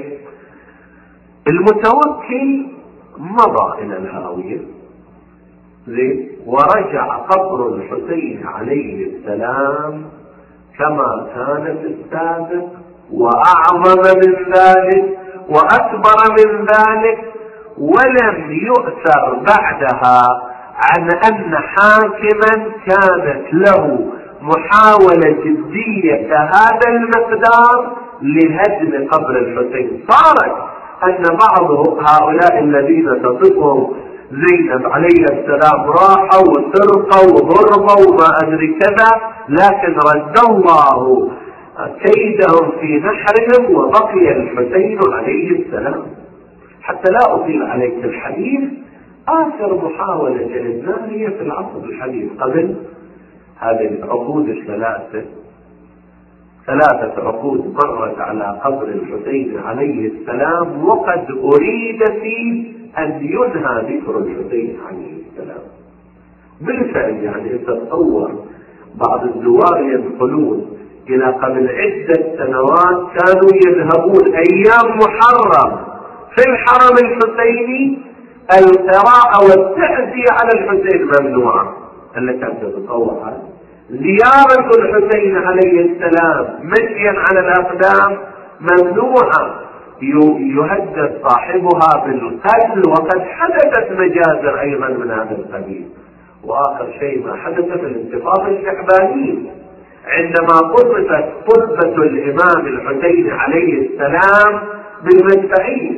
المتوكل مضى الى الهاوية زين، ورجع قبر الحسين عليه السلام كما كان في السابق، واعظم من ذلك واكبر من ذلك. ولم يؤثر بعدها عن ان حاكما كانت له محاولة جدية كهذا المقدار لهدم قبر الحسين. صارت ان بعض هؤلاء الذين تصفهم زينب عليه السلام راحوا وسرقوا وضربوا وما ادري كذا، لكن رد الله كيدهم في نحرهم وبقي الحسين عليه السلام. حتى لا اطيل عليك الحديث، اخر محاولة جلدناها هي في العصر الحديث قبل هذه العقود الثلاثة، ثلاثة عقود مرت على قبر الحسين عليه السلام، وقد اريد فيه ان ينهى ذكر الحسين عليه السلام. بالفعل يعني تتصور بعض الزوار يدخلون الى قبل عدة سنوات كانوا يذهبون ايام محرم في الحرم الحسيني، القراءة والتعزية على الحسين ممنوعة. اللي كانت تتصور هذا زيارة الحسين عليه السلام مشيا على الاقدام ممنوعة، يهدد صاحبها بالقتل، وقد حدثت مجازر ايضا من هذا القبيل. واخر شيء ما حدث في الانتفاضة الشعبانية عندما قذفت قبة الامام الحسين عليه السلام بالمدفعية.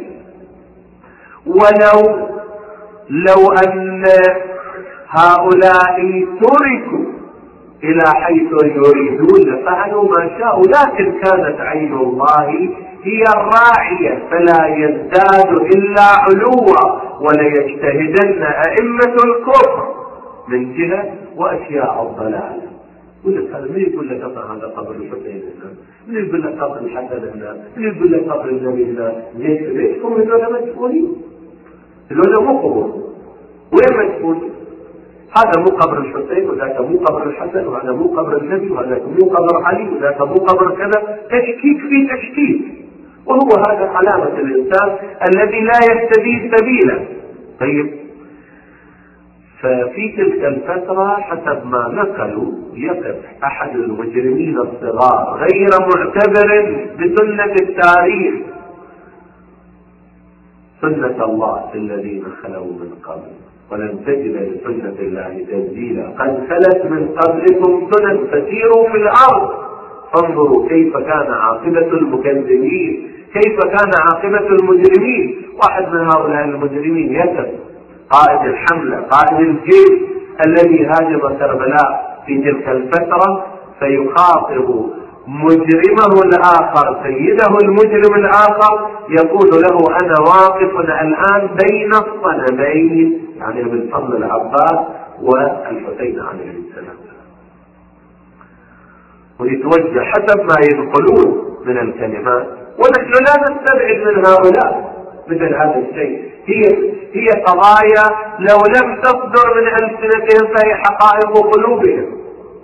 ولو لو ان هؤلاء تركوا الى حيث يريدون لفعلوا ما شاءوا، لكن كانت عين الله هي الراعية فلا يزداد الا علوا، وليجتهدن ائمة الكفر من جهة واشياء الضلال. يقول لك هذا من يقول لك هذا قبر الحسين هنا، من يقول لك قبر الحسن هنا، من يقول لك قبر النبي هنا. ليش ليش هم هذول مسؤولين؟ هذول مو قبور، وين مسؤولين؟ هذا مو قبر الحسين وذاك مو قبر الحسن، وهذا مو قبر النبي وهذاك مو قبر علي وذاك مو قبر كذا. تشكيك في تشكيك، وهو هذا علامة الإنسان الذي لا يهتدي سبيلا. طيب ففي تلك الفترة حسب ما نقلوا يقف أحد المجرمين الصغار غير معتبر بسنة التاريخ، سنة الله في الذين خلوا من قبل، ولن تجد لسنة الله تبديلا قد خلت من قبلكم سنن فسيروا في الأرض فانظروا كيف كان عاقبة المكذبين، كيف كان عاقبة المجرمين. واحد من هؤلاء المجرمين يسأل قائد الحملة قائد الجيش الذي هاجم كربلاء في تلك الفترة، فيخاطب مجرمه الآخر سيده المجرم الآخر يقول له أنا واقف الآن بين الصنمين، يعني من فضل العباس والحسين عليه السلام. ويتوجه حسب ما ينقلون من الكلمات، ونحن لا نستبعد من هؤلاء مثل هذا الشيء. هي هي قضايا لو لم تصدر من ألسنتهم فهي حقائق قلوبهم.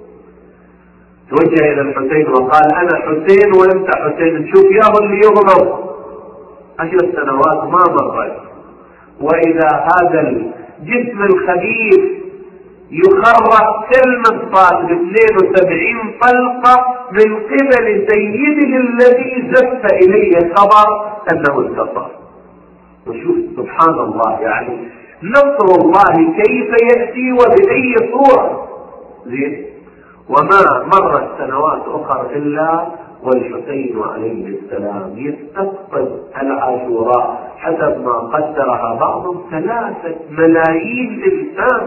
توجه إلى الحسين وقال أنا حسين وأنت حسين، نشوف ياه اللي يغضب. عشر سنوات ما مرت، وإذا هذا الجسم الخبيث يخرق كالمصفات باثنين وسبعين طلقة من قبل سيده الذي زف إليه الخبر أنه انتصر. وشوف سبحان الله، يعني نصر الله كيف يأتي وبأي صورة. زين، وما مرت سنوات أخرى إلا والحسين عليه السلام يستقبل العاشوراء حسب ما قدرها بعضهم ثلاثة ملايين إنسان.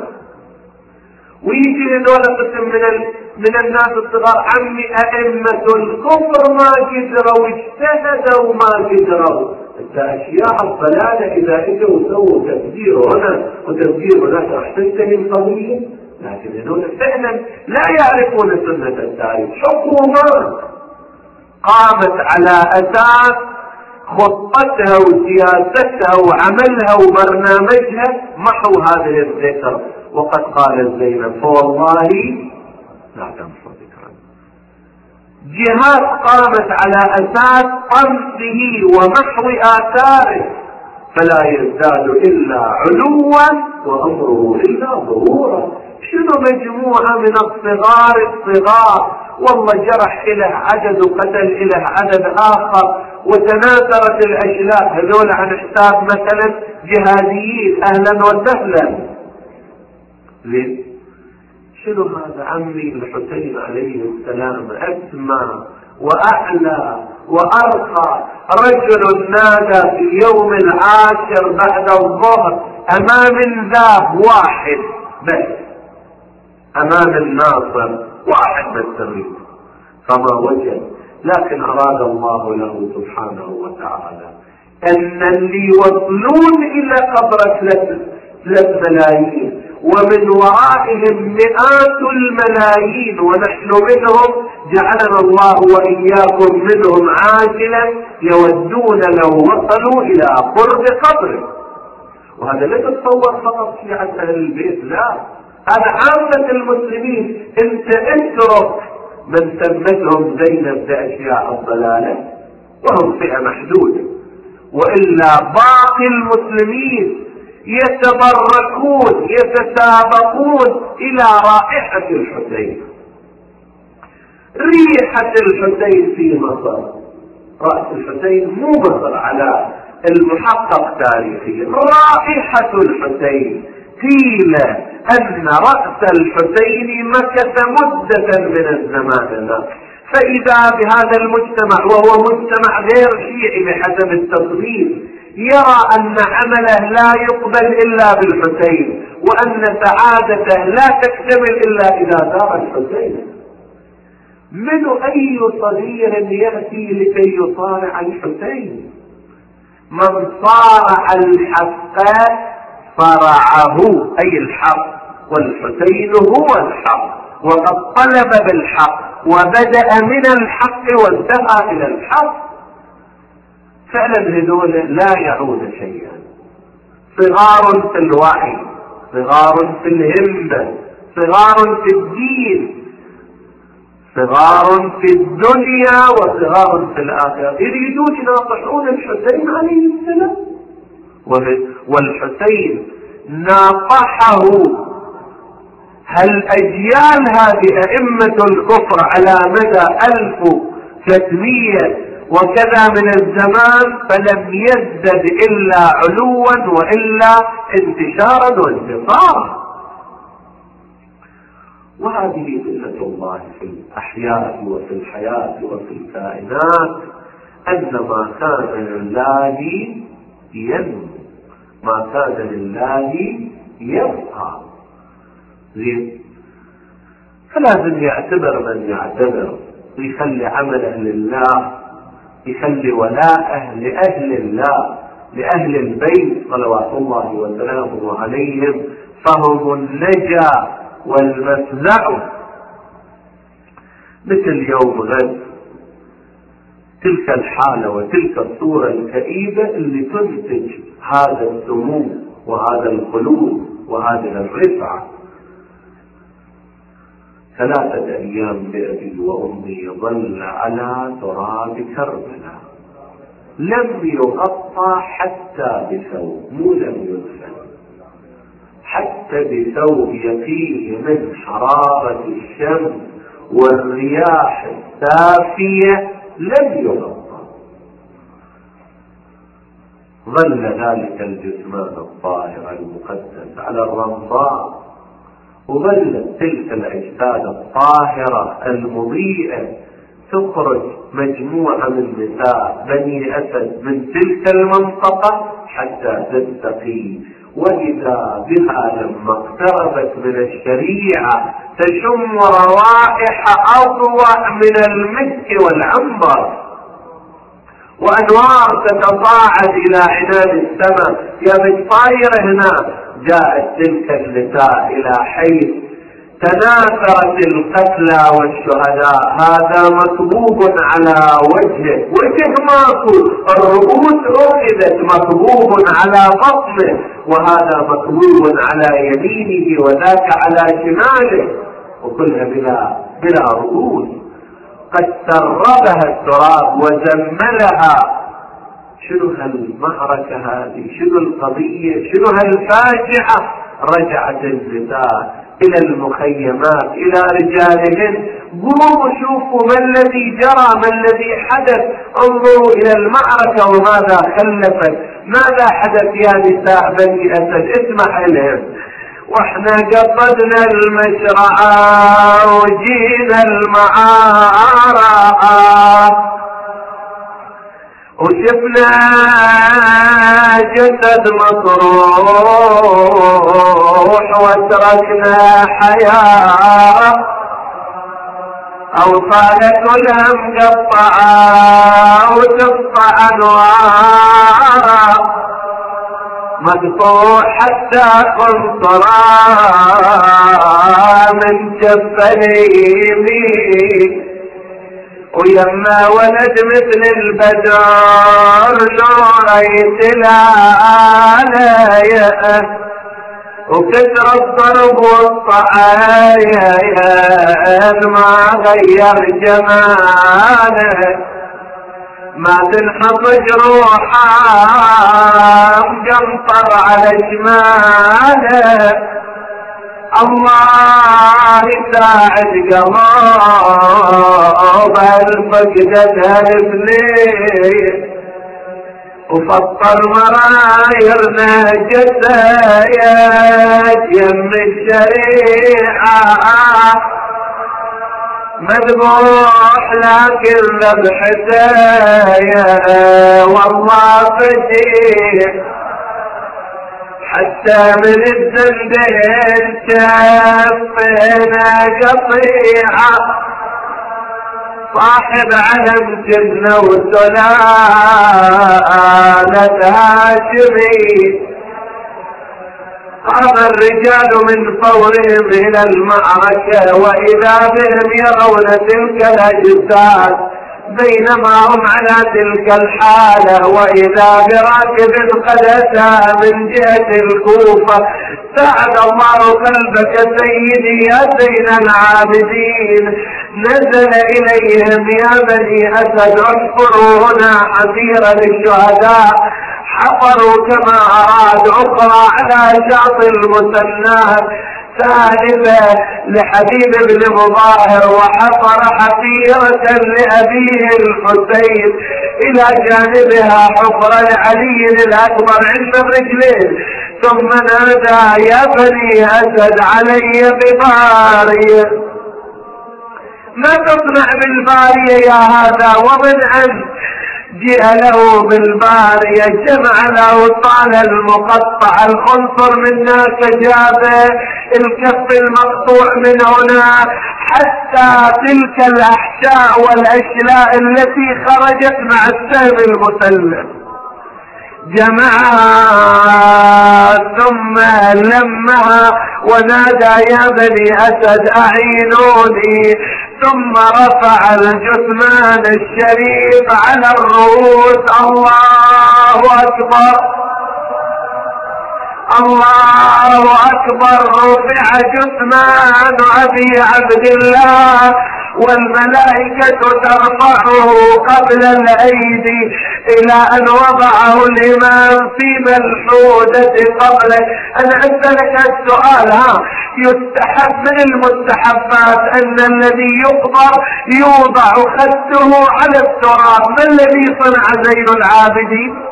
ويجي هذول قسم من من الناس الصغار، عمي أئمة الكفر ما قدروا، اجتهدوا ما قدروا. أشياء الضلالة إذا اجوا وسووا تفجير هنا وتفجير هناك راح تنتهي القضية، لكن هذول فعلا لا يعرفون سنة التاريخ. حكومات قامت على أساس خطتها وسياستها وعملها وبرنامجها محو هذه الذكر، وقد قال زينب فوالله لا تنسوا ذكرا. جهات قامت على أساس طمسه ومحو آثاره، فلا يزداد إلا علوا وأمره إلا ظهورا. شنو مجموعة من الصغار الصغار، والله جرح إله عدد وقتل إله عدد آخر وتناثرت الأشلاء، هذول عن حساب مثلا جهاديين أهلا وسهلا. ليه؟ شنو هذا عمي الحسين عليه السلام أسمى وأعلى وأرقى رجل نادى في اليوم العاشر بعد الظهر أمام ذاب واحد بس، أمام الناصر واحد بس، فما وجد. لكن أراد الله له سبحانه وتعالى أن اللي يوصلون إلى قبر ثلاث ملايين ومن ورائهم مئات الملايين ونحن منهم، جعلنا الله وإياكم منهم عاجلا، يودون لو وصلوا إلى قرب قبره. وهذا لا تتصور فقط في عن أهل البيت، لا، هذا عامة المسلمين. انت اترك من سمتهم زينب بأشياء الضلالة وهم فئة محدودة، وإلا باقي المسلمين يتبركون يتسابقون إلى رائحة الحسين. ريحة الحسين في مصر، رأس الحسين مو مصر على المحقق تاريخيا، رائحة الحسين قيل أن رأس الحسين مكث مدة من الزمان ذاك. فإذا بهذا المجتمع وهو مجتمع غير شيعي بحسب التصنيف يرى أن عمله لا يقبل إلا بالحسين، وأن سعادته لا تكتمل إلا إذا زار الحسين، من أي صغير يأتي لكي يصارع الحسين؟ من صارع الحق صرعه، أي الحق، والحسين هو الحق، وقد طلب بالحق وبدأ من الحق وانتهى إلى الحق. فعلا هذول لا يعود شيئا، صغار في الوعي، صغار في الهمة، صغار في الدين، صغار في الدنيا وصغار في الآخرة، يريدون يناقشون الحسين عليه السلام. والحسين ناقحه هل أجيال هذه أئمة الكفر على مدى ألف وثلاثمئة وكذا من الزمان، فلم يزدد إلا علوا وإلا انتشارا وانتصارا. وهذه سنة الله في الأحياء وفي الحياة وفي الكائنات، أن ما كان لله ينمو، ما كان لله يبقى. زين، فلازم يعتبر من يعتبر، ويخلي عمله لله، يخلي ولاءه لأهل الله، لأهل البيت صلوات الله وسلامه عليهم، فهم النجاة والمفزع. مثل يوم غد تلك الحالة وتلك الصورة الكئيبة اللي تنتج هذا السمو وهذا الخلود وهذه الرفعة. ثلاثة أيام بأبي وأمي ظل على تراب كربلاء، لم يغطى حتى بثوب، مو لم يدفن، حتى بثوب يقيه من حرارة الشمس والرياح السافية لم يغطى. ظل ذلك الجثمان الطاهر المقدس على الرمضاء، وظلت تلك الأجساد الطاهرة المضيئة تخرج مجموعة من نساء بني أسد من تلك المنطقة حتى تستقي، وإذا بها لما اقتربت من الشريعة تشم روائح أضوأ من المسك والعنبر، وأنوار تتصاعد إلى عنان السماء. يا متطاير هنا، جاءت تلك النساء إلى حيث تناثرت القتلى والشهداء، هذا مكبوب على وجهه، وجه ماكو، الرؤوس أخذت، مكبوب على بطنه، وهذا مكبوب على يمينه وذاك على شماله، وكلها بلا بلا رؤوس. قد سربها التراب وزملها. شنو هالمعركة هذه؟ شنو القضية؟ شنو هالفاجعة؟ رجعت النساء إلى المخيمات، إلى رجالهن، قوموا شوفوا ما الذي جرى، ما الذي حدث، انظروا إلى المعركة وماذا خلفت، ماذا حدث يا نساء بني أسد. اسمح لهم. واحنا قصدنا المشرعة وجينا المعارة، وشفنا جسد مطروح وتركنا حياة، أوصالة الهم قطعة وتقطع أنوارا، مقطوع حتى قنطرة من كفنيمي، ويما ولد مثل البدر نور يتلاليه، وكثر الضرب والطعاين ما غير جماله، ما تنحط جروحه مقنطر على شماله. الله يساعد قلوب الفقدة الفليل، وفطر مرايرنا جسايد يم الشريعة، مذبوح لكن ذبحته والله فديه، حتى من الزندين شفنا قطيعة، صاحب علم جنة وسلالة هاشمي. قام الرجال من فورهم إلى المعركة، وإذا بهم يرون تلك الأجساد، بينما هم على تلك الحالة وإذا براكب قد أتى من جهة الكوفة. ساعد الله قلبك سيدي يا زين العابدين، نزل إليهم يا بني أسد احفروا هنا حفيرا للشهداء، حفروا كما أراد أخرى على شاطئ المثنات، سالفة لحبيب بن مظاهر وحفر حفيرة لأبيه الحسين إلى جانبها حفرة لعلي الأكبر عند الرجلين، ثم نادى يا بني أسد علي ببارية. ما تصنع بالبارية يا هذا ومن أنت؟ جاء له بالبارية، جمع له طال المقطع الخنصر منا فجاب الكف المقطوع من هنا حتى تلك الأحشاء والأشلاء التي خرجت مع السهم المسلم، جمعها ثم لمها ونادى يا بني أسد أعينوني، ثم رفع الجثمان الشريف على الرؤوس. الله أكبر الله أكبر. رفع جثمان أبي عبد الله والملائكة ترفعه قبل الأيدي إلى أن وضعه الإمام في ملحودة قبله. أنا أسألك السؤال، ها يستحب من المستحبات أن الذي يقبر يوضع خده على التراب، ما الذي صنع زين العابدين؟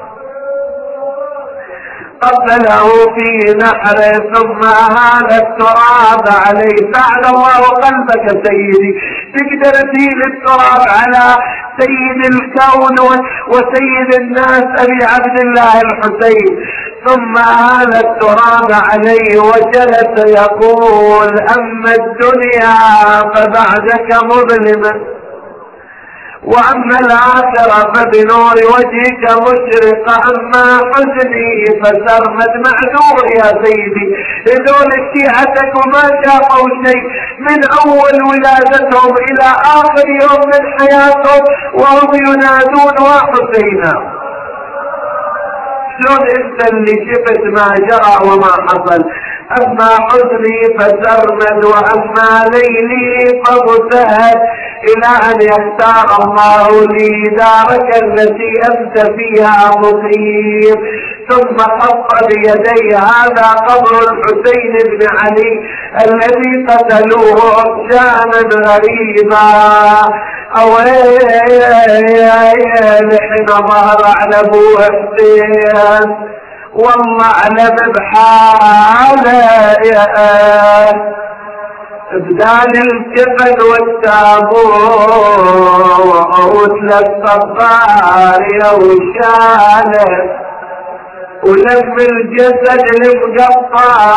قبله في نحره ثم أهال التراب عليه. سعد الله قلبك سيدي، تقدر تهيل التراب على سيد الكون وسيد الناس أبي عبد الله الحسين. ثم أهال التراب عليه وجلس يقول أما الدنيا فبعدك مظلمة، وأما الآخرة فبنور وجهك مشرقة، أما حزني فسرمد معذور يا سيدي. هذول شيعتك وما شافوا شيء من أول ولادتهم إلى آخر يوم من حياتهم وهم ينادون وحسينا. شلون انت اللي شفت ما جرى وما حصل؟ أما حزني فسرمد وأما ليلي فمسهد، إلى أن يختار الله لي دارك التي أنت فيها مقيم. ثم خط بيدي هذا قبر الحسين بن علي الذي قتلوه عطشانا غريبا. أويل حين ظهر على ابو حسين والله اعلم بحاله بدال الجبل والتابوت للصفاري وشاله ولم الجسد المقطع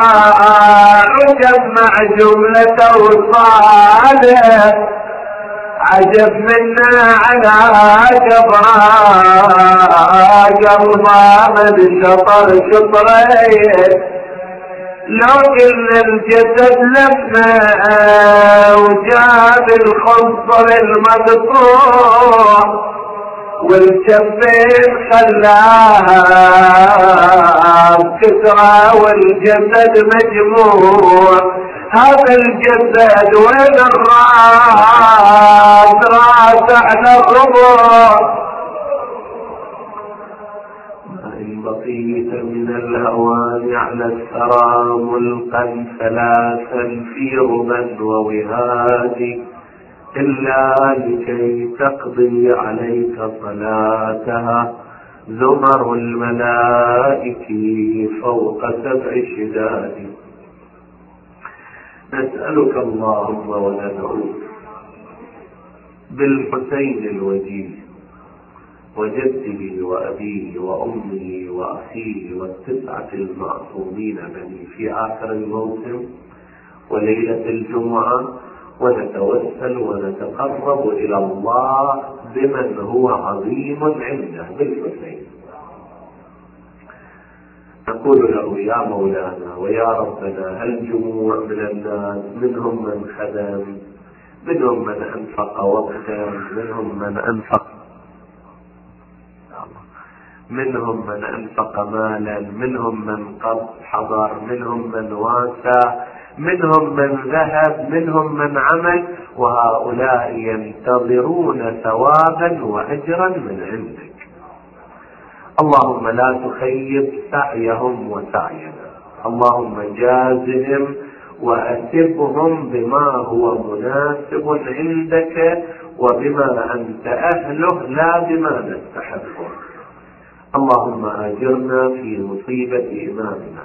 وجمع جملة وصاله. عجب منا على قبره قلبه من شطر شطرين، لو قلنا الجسد لما وجاب الخنصر المقطوع والجبين خلاها كسرى والجسد مجموع. هذا الجسد وين الراس؟ راس على الربع. إن بقيت من الهوان على الثرى ملقا ثلاثا في ربا ووهاد، إلا لكي تقضي عليك صلاتها زمر الملائك فوق سبع شداد. نسألك اللهم وندعوك بالحسين الوجيه وجده وأبيه وأمه وأخيه والتسعة المعصومين بني في آخر الموسم وليلة الجمعة، ونتوسل ونتقرب إلى الله بمن هو عظيم عنده بالحسين. نقول له يا مولانا ويا ربنا هالجموع من الناس منهم من خدم، منهم من أنفق وقتا، منهم من أنفق منهم من أنفق مالا، منهم من قد حضر، منهم من واسى، منهم من ذهب، منهم من عمل، وهؤلاء ينتظرون ثوابا وأجرا من عندك. اللهم لا تخيب سعيهم وسعينا، اللهم جازهم وأسبهم بما هو مناسب عندك وبما أنت أهله لا بما نستحقه. اللهم أجرنا في مصيبة إمامنا.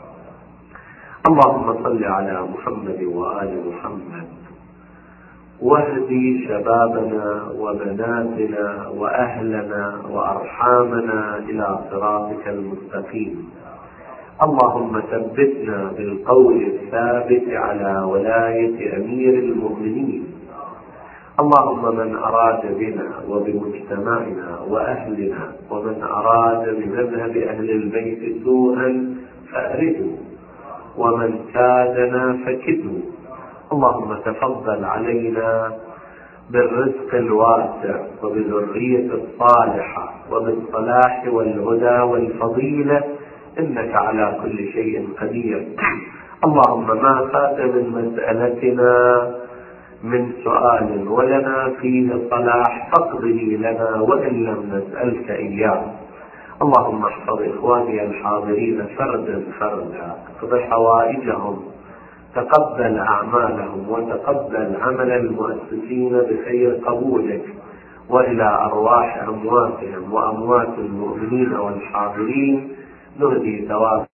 اللهم صل على محمد وآل محمد، واهدي شبابنا وبناتنا وأهلنا وأرحامنا إلى صراطك المستقيم. اللهم ثبتنا بالقول الثابت على ولاية أمير المؤمنين. اللهم من أراد بنا وبمجتمعنا وأهلنا ومن أراد بمذهب أهل البيت سوءا فأرده، ومن كادنا فكده. اللهم تفضل علينا بالرزق الواسع وبالذرية الصالحة وبالصلاح والهدى والفضيلة، إنك على كل شيء قدير. اللهم ما فات من مسألتنا من سؤال ولنا فيه صلاح فاقضه لنا وإن لم نسألك إياه. اللهم احفظ إخواني الحاضرين فردا فردا، اقض حوائجهم، تقبل أعمالهم، وتقبل عمل المؤسسين بخير قبولك، وإلى أرواح أمواتهم وأموات المؤمنين والحاضرين نهدي ثواب